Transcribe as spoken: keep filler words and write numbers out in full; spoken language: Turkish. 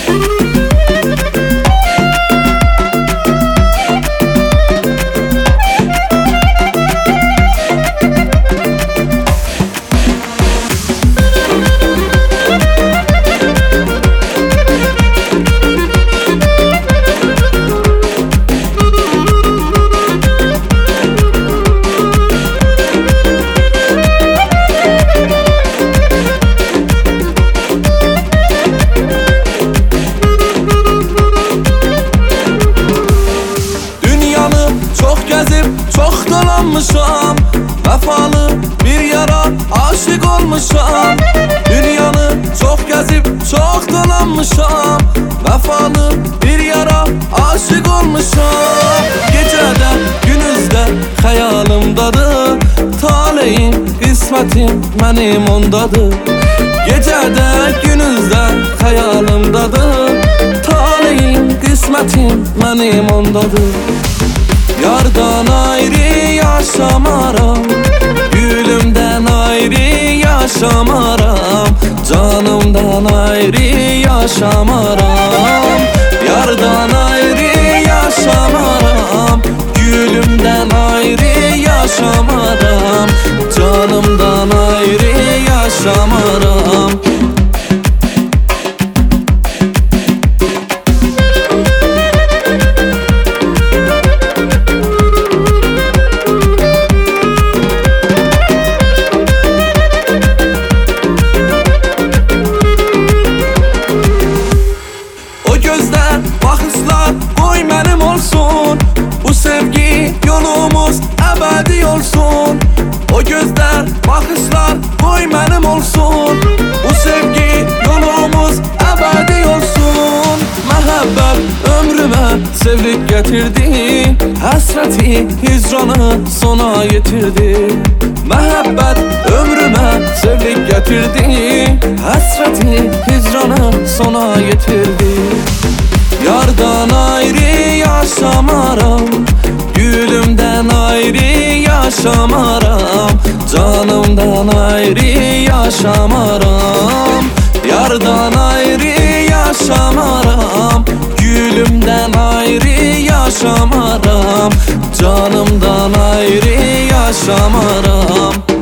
Çok dolanmışam, vefalı bir yara aşık olmuşam. Dünyanı çok gezip çok dolanmışam, vefalı bir yara aşık olmuşam. Gecede gündüzde hayalimdadır, taleyim kısmetim benim ondadır. Gecede gündüzde hayalimdadır, taleyim kısmetim benim ondadır. Yardan ayrı yaşamaram, gülümden ayrı yaşamaram, canımdan ayrı yaşamaram. Yardan ayrı yaşamaram, gülümden ayrı yaşamaram, canımdan ayrı yaşamaram. Bakışlar koy benim olsun, bu sevgi yolumuz ebedi olsun. O gözler bakışlar koy benim olsun, bu sevgi yolumuz ebedi olsun. Mehabbet ömrüme sevlik getirdi, hasreti hicranı sona getirdi. Mehabbet ömrüme sevlik getirdi, hasreti hicranı sona getirdi. Yardan ayrı yaşamaram, gülümden ayrı yaşamaram, canımdan ayrı yaşamaram. Yardan ayrı yaşamaram, gülümden ayrı yaşamaram, canımdan ayrı yaşamaram.